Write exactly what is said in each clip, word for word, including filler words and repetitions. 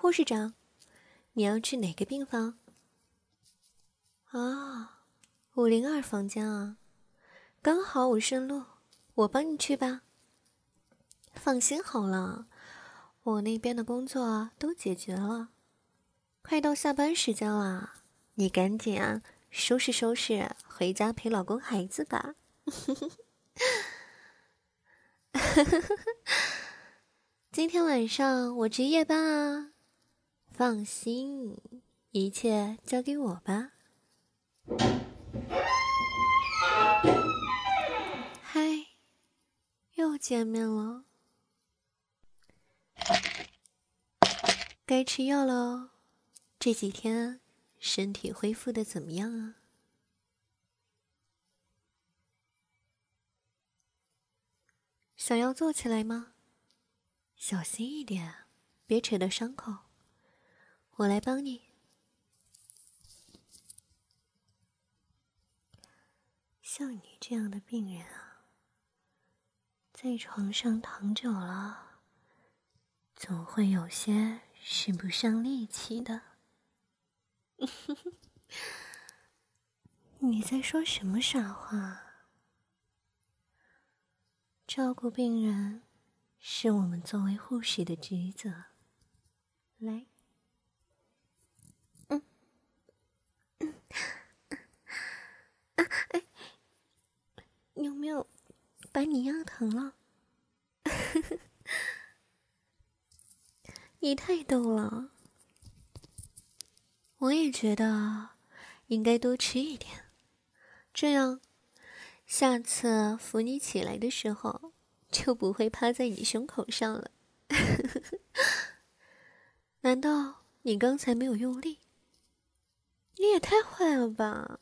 护士长，你要去哪个病房？啊，五零二房间啊，刚好我顺路，我帮你去吧。放心好了，我那边的工作都解决了。快到下班时间了，你赶紧啊，收拾收拾，回家陪老公孩子吧。今天晚上我值夜班啊，放心，一切交给我吧。嗨，又见面了，该吃药了哦。这几天身体恢复的怎么样啊？想要做起来吗？小心一点，别扯到伤口。我来帮你。像你这样的病人啊，在床上躺久了，总会有些使不上力气的。你在说什么傻话？照顾病人是我们作为护士的职责。来，嗯，嗯，啊，哎，有没有把你压疼了？你太逗了，我也觉得应该多吃一点，这样下次扶你起来的时候就不会趴在你胸口上了。难道你刚才没有用力？你也太坏了吧！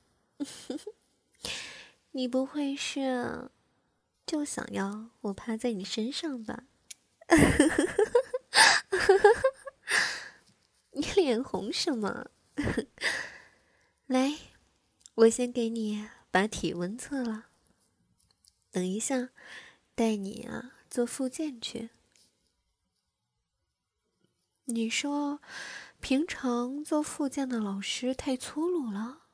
你不会是就想要我趴在你身上吧？你脸红什么？来，我先给你把体温测了，等一下带你啊做复健去。你说平常做复健的老师太粗鲁了？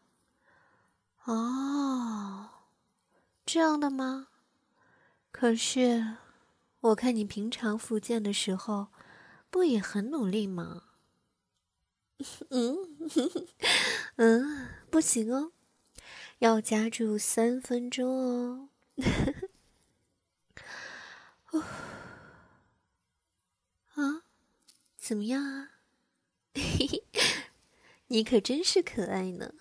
哦，这样的吗？可是我看你平常复健的时候不也很努力吗？嗯嗯，不行哦，要加注三分钟哦。啊，怎么样啊？嘿嘿，你可真是可爱呢。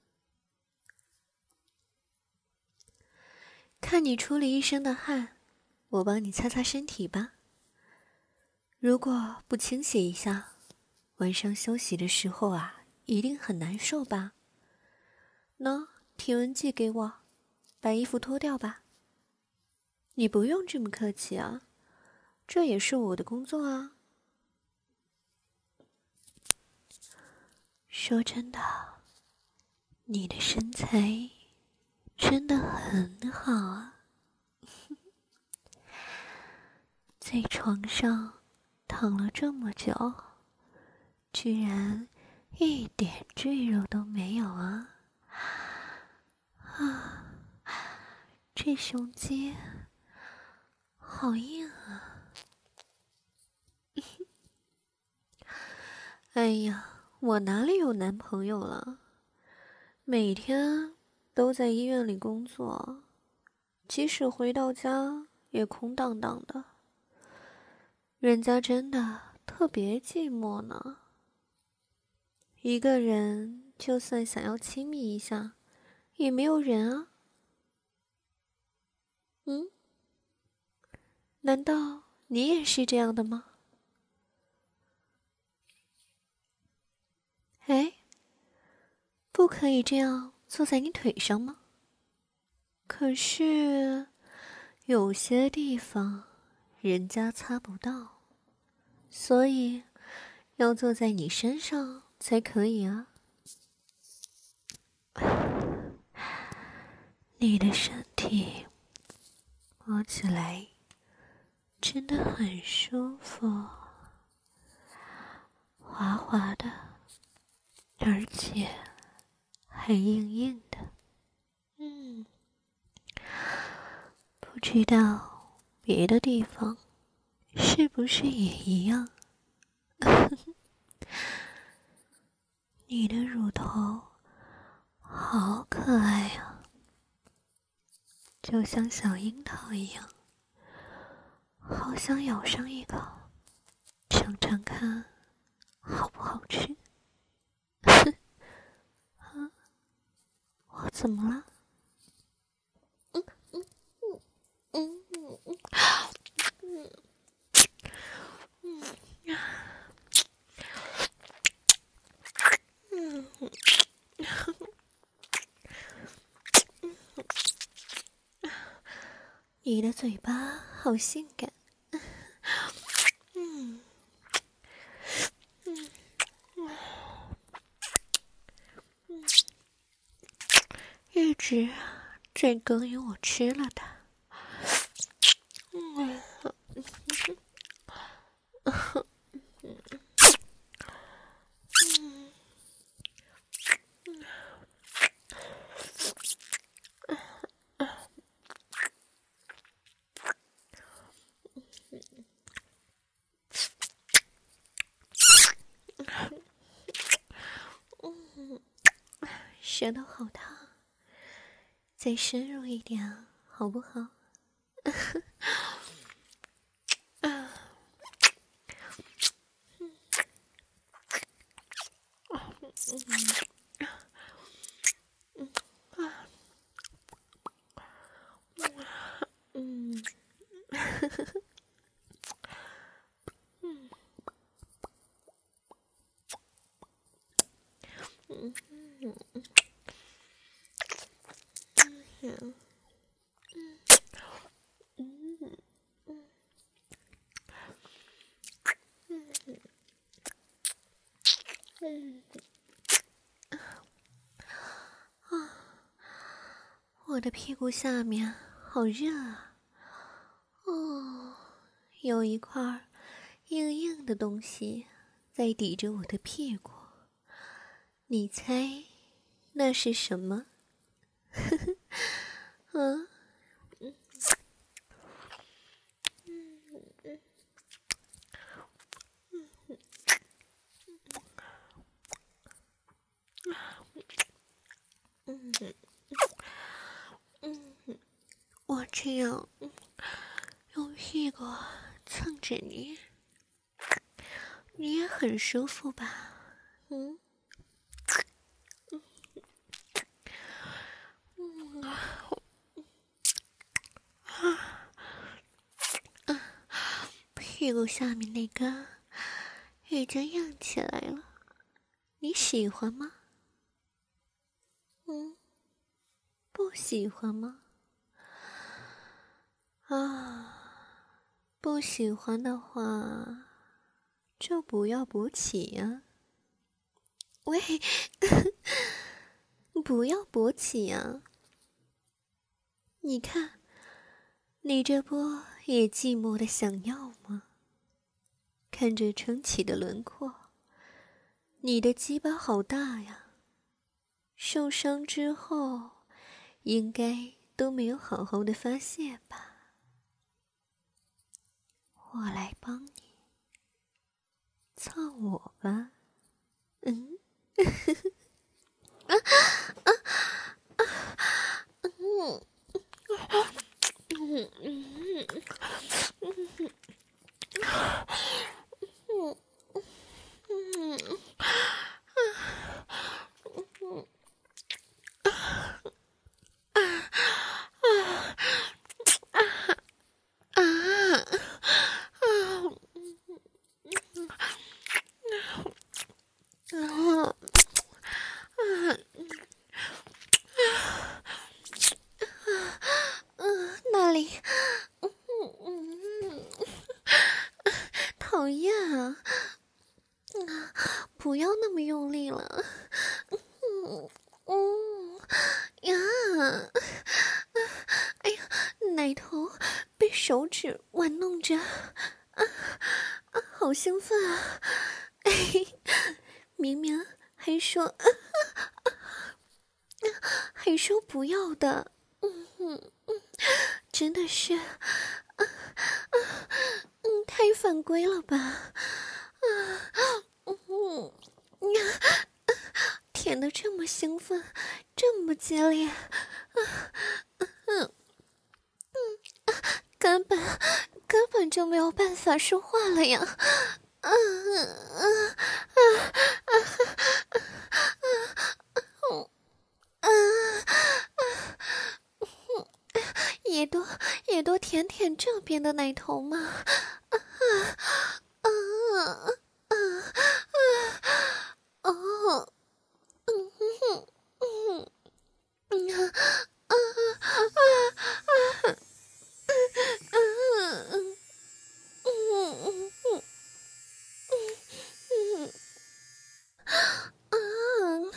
看你出了一身的汗，我帮你擦擦身体吧。如果不清洗一下，晚上休息的时候啊，一定很难受吧？喏，体温计给我，把衣服脱掉吧。你不用这么客气啊，这也是我的工作啊。说真的，你的身材真的很好啊，在床上躺了这么久，居然一点赘肉都没有啊！啊，这胸肌好硬啊！哎呀，我哪里有男朋友了？每天都在医院里工作，即使回到家也空荡荡的。人家真的特别寂寞呢。一个人就算想要亲密一下，也没有人啊。嗯？难道你也是这样的吗？哎，不可以这样坐在你腿上吗？可是有些地方人家擦不到，所以要坐在你身上才可以啊。你的身体摸起来真的很舒服，滑而且还硬硬的。嗯，不知道别的地方是不是也一样？你的乳头好可爱啊，就像小樱桃一样，好想咬上一口，尝尝看好不好吃。啊，我怎么了？嗯嗯嗯嗯嗯嗯嗯嗯嗯。你的嘴巴好性感，嗯嗯嗯，一直在勾引我吃了它。嗯嗯，舌头好烫，再深入一点好不好？啊，嗯，嗯，嗯，嗯，嗯，嗯，嗯，啊，我的屁股下面好热啊！哦，有一块硬硬的东西在抵着我的屁股，你猜那是什么？嗯嗯嗯嗯嗯嗯，我这样用屁股蹭着你，你也很舒服吧？嗯嗯啊，屁股下面那根已经硬起来了，你喜欢吗？嗯，不喜欢吗？啊，不喜欢的话，就不要勃起呀、喂，不要勃起呀、你看，你这波也寂寞的想要吗？看着撑起的轮廓，你的鸡巴好大呀！受伤之后，应该都没有好好的发泄吧？我来帮你，操我吧！嗯，啊啊啊！嗯嗯嗯嗯嗯嗯嗯。那里，嗯嗯，讨厌啊！不要那么用力了。嗯嗯呀，哎呀，奶头被手指玩弄着，啊啊，好兴奋啊！哎，明明还说还说不要的，嗯嗯嗯，真的是，嗯嗯，太犯规了吧，啊，嗯嗯，舔得这么兴奋，这么激烈，啊，嗯嗯，根本根本就没有办法说话了呀，嗯嗯嗯嗯嗯嗯。也多也多舔舔这边的奶头嘛，啊啊啊啊啊！哦，嗯哼嗯嗯啊啊啊啊！嗯嗯嗯嗯嗯嗯嗯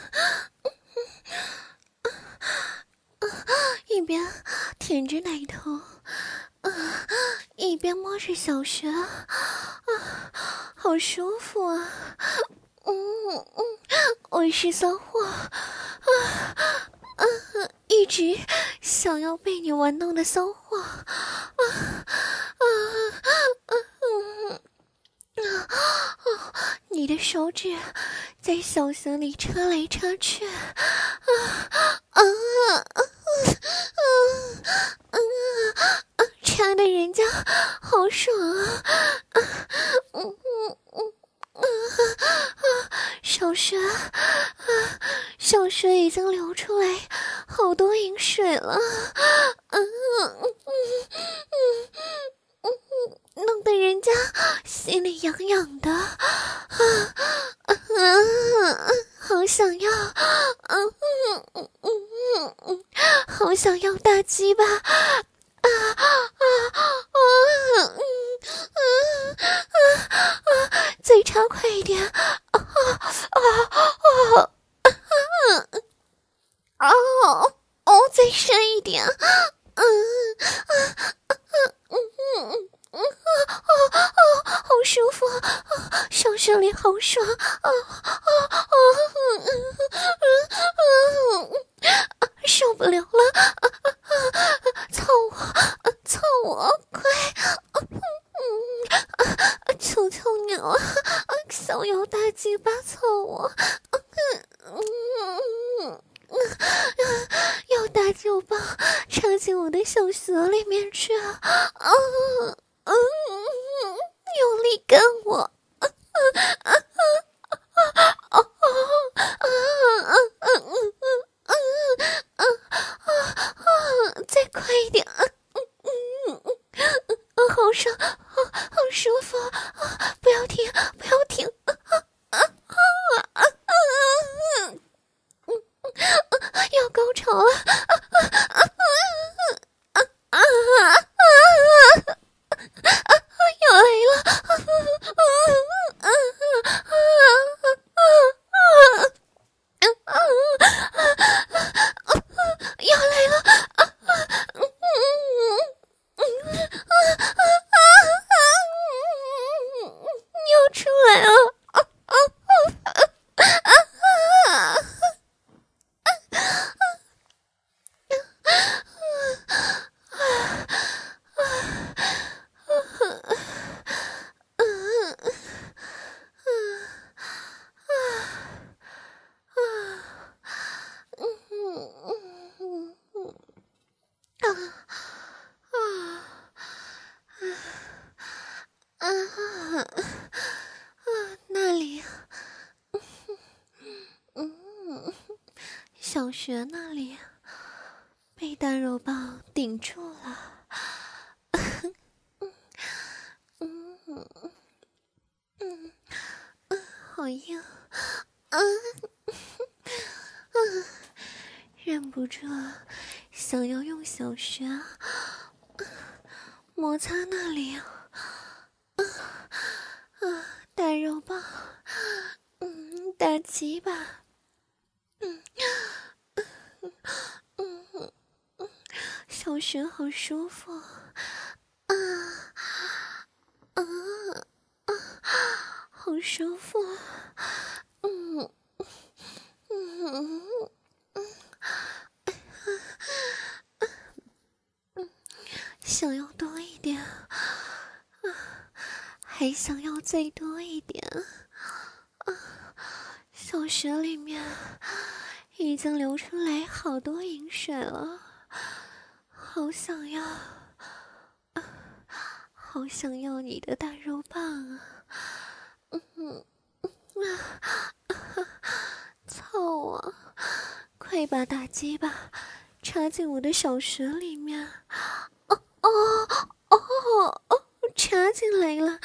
啊！一边舔着奶头，啊，一边摸着小穴，啊，好舒服啊！嗯嗯，我是骚货，啊啊，一直想要被你玩弄的骚货，啊啊啊嗯啊！你的手指在小穴里插来插去，啊啊啊啊啊！插的人家好爽啊！嗯嗯嗯嗯啊！小穴啊，小穴已经流出来好多饮水了，嗯嗯嗯嗯，弄得人家心里痒痒的，啊啊啊！好想要，嗯嗯嗯嗯嗯，好想要大鸡巴，啊啊啊！嗯嗯啊啊！嘴插快一点，啊啊啊啊！哦哦，再深一点，嗯啊啊嗯嗯嗯啊啊啊！好舒服，啊，小手里好爽，啊啊啊！嗯嗯嗯嗯，受不了了，啊啊啊！操我，啊操我，快！嗯嗯，啊，求求你了，啊，小妖大鸡巴操我，嗯嗯嗯，要大酒棒插进我的小穴里面去啊！嗯嗯，用力干我！啊啊啊啊啊啊啊啊啊啊啊！再快一点！嗯嗯嗯嗯，好爽，好好舒服啊！不要停，不要停！啊啊啊啊啊！嗯嗯，要高潮了！啊啊啊啊啊啊！要来了！啊啊啊啊啊啊啊！要来了！啊啊嗯嗯嗯啊啊啊！要出来了！啊啊啊啊！啊啊啊！那里，嗯，小学那里被大肉棒顶住了，嗯嗯嗯嗯，好硬，啊啊，忍不住想要用小穴摩擦那里，啊啊，大肉棒，嗯，大鸡巴，嗯嗯嗯嗯，小穴好舒服，啊啊啊，好舒服，嗯想要多一点，还想要再多一点。小穴里面已经流出来好多饮水了，好想要，好想要你的大肉棒啊！嗯操我！快把大鸡巴插进我的小穴里面！哦哦哦哦，插进来了！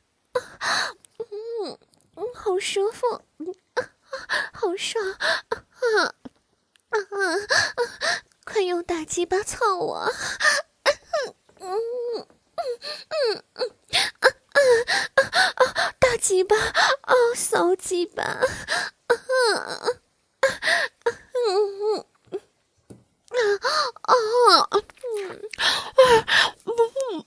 嗯嗯，好舒服，好爽！啊啊啊！快用大鸡巴操我！嗯嗯嗯嗯啊啊啊！大鸡巴，哦，骚鸡巴！啊啊嗯嗯啊啊嗯嗯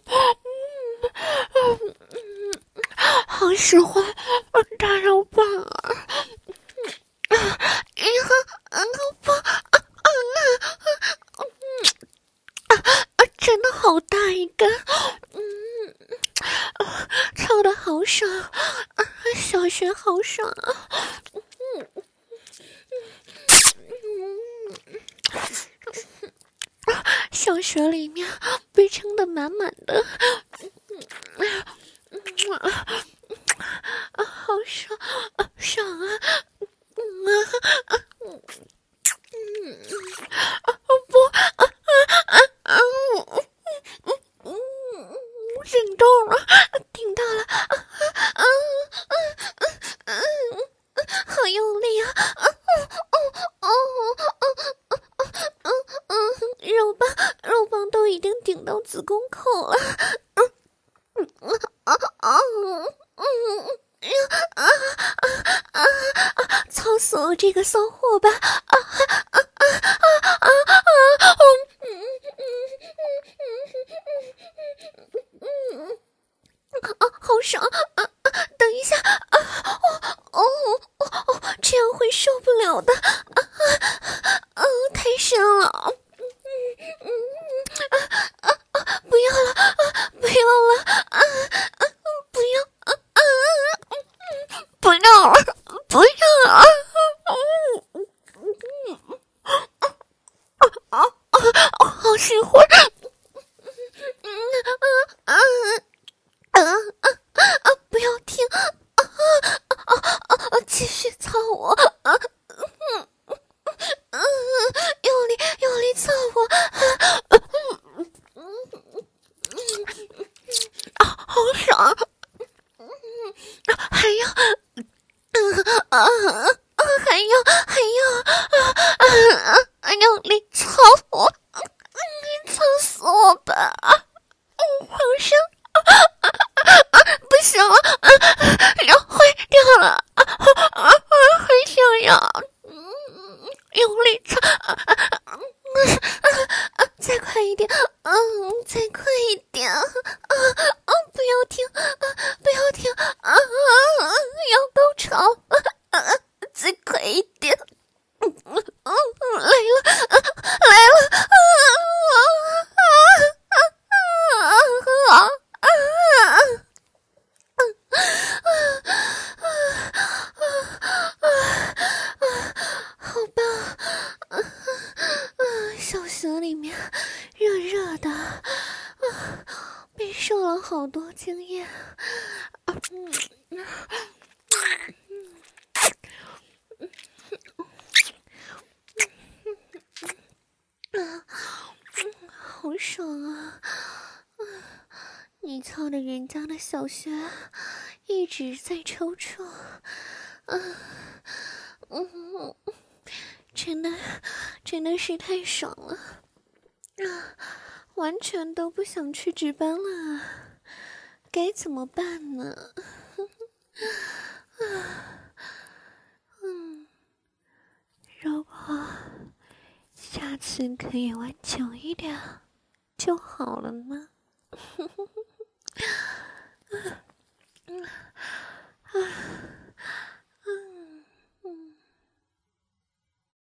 嗯嗯，好喜欢大肉棒啊！啊，然后肉棒啊啊啊啊！真的好大一根，嗯，操的好爽啊！小学好爽啊！嗯嗯，小学里面被撑得满满的，嗯啊，好爽啊，爽啊！嗯啊嗯嗯啊不啊啊啊嗯嗯嗯，顶到了，顶到了，啊啊啊啊啊！好用力啊！啊哦哦哦哦哦！肉棒肉棒都已经顶到子宫口了，嗯嗯啊啊嗯嗯啊啊啊啊！操死我这个骚货吧！啊啊啊啊啊啊！嗯嗯嗯嗯嗯。啊，好爽！啊啊，等一下！啊，哦哦哦哦，这样会受不了的！啊啊啊！太深了！嗯嗯嗯啊啊啊！不要了！啊，不要了！啊啊！不要！啊啊！嗯，不要了！不要了！嗯嗯嗯啊啊啊！好喜欢！嗯啊啊！啊啊啊！不要停！啊啊啊啊啊！继续操我！啊嗯嗯，用力用力操我！嗯嗯嗯啊，好爽！嗯，还要嗯啊啊啊！还要还要啊啊啊！用力操我！你操死我吧！嗯，好爽！啊啊！不行了，啊，要坏掉了，啊啊啊！还想要，嗯，用力操，啊啊啊啊！再快一点，嗯，再快一点，啊啊！不要停，啊，不要停，啊啊！要高潮，啊啊！再快一点，嗯嗯嗯，来了，啊，来了，啊啊啊啊啊啊！好棒！啊啊！小穴里面热热的，啊，被受了好多经验。啊嗯啊，好爽啊！啊，你操的人家的小穴一直在抽搐，啊，嗯，真的真的是太爽了啊！完全都不想去值班了，该怎么办呢？啊，嗯，如果下次可以玩久一点就好了呢。